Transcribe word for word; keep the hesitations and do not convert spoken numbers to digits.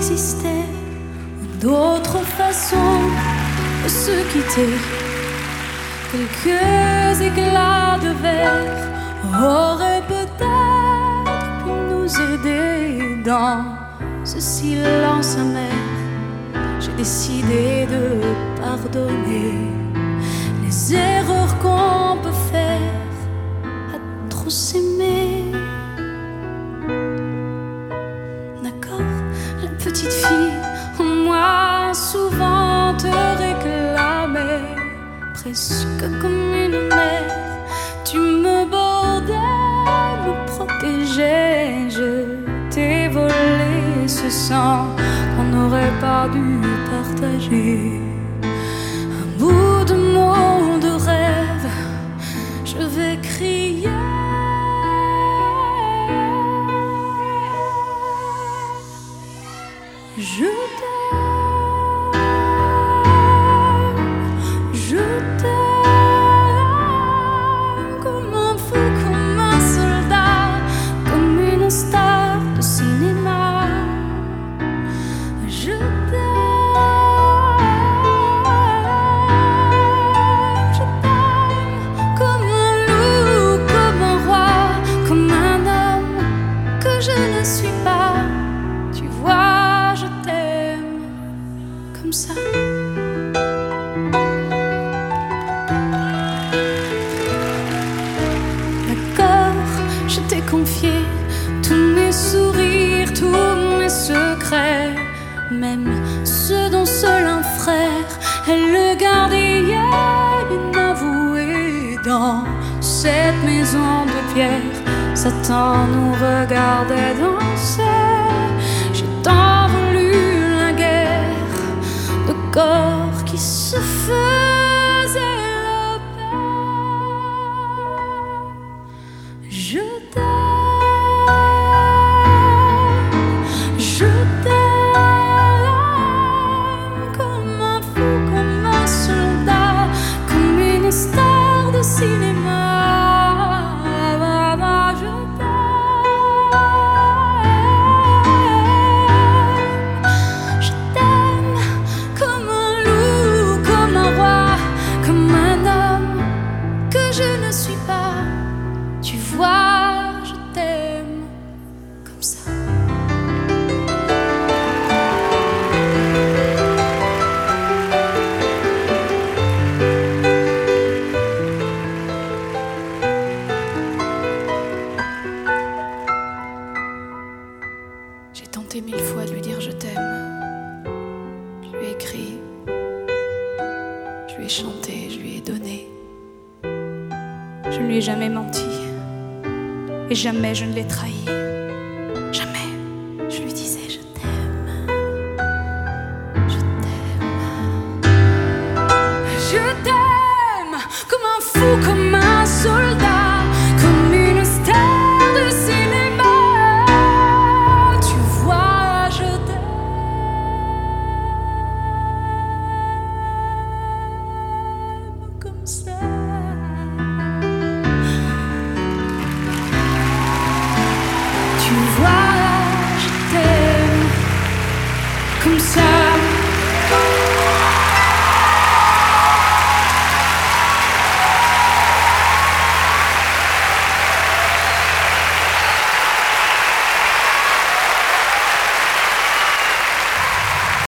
existait d'autres façons de se quitter. Quelques éclats de verre auraient peut-être pu nous aider dans ce silence amer. J'ai décidé de pardonner les erreurs qu'on peut faire à trop s'aimer. D'accord, la petite fille en moi souvent te réclamait, presque comme une mère. Tu me bordais, me protégeais, je t'ai volé ce sang qu'on n'aurait pas dû partager. Un bout de mots de rêve, je vais crier. Je t'aime, je t'aime comme un fou, comme un soldat, comme une star de cinéma. Je t'aime, je t'aime comme un loup, comme un roi, comme un homme que je ne suis pas. Tu vois, je t'aime comme ça. D'accord, je t'ai confié tous mes sourires, tous mes secrets, même ceux dont seul un frère est le gardien inavoué. Dans cette maison de pierre, Satan nous regardait danser. J'ai tant voulu la guerre de corps qui se faisaient la paix. Je t'aime, je t'aime comme un fou, comme un soldat, comme une star de cinéma. Je t'aime, je t'aime comme un loup, comme un roi, comme un homme que je ne suis pas. Tu vois, je t'aime comme ça. J'ai tenté mille fois de lui dire je t'aime. Je lui ai écrit, je lui ai chanté, je lui ai donné. Je ne lui ai jamais menti. Et jamais je ne l'ai trahi. Jamais je lui disais je t'aime. Je t'aime. Je t'aime comme un fou, comme un soldat, comme une star de cinéma. Tu vois, je t'aime comme ça. Tu vois.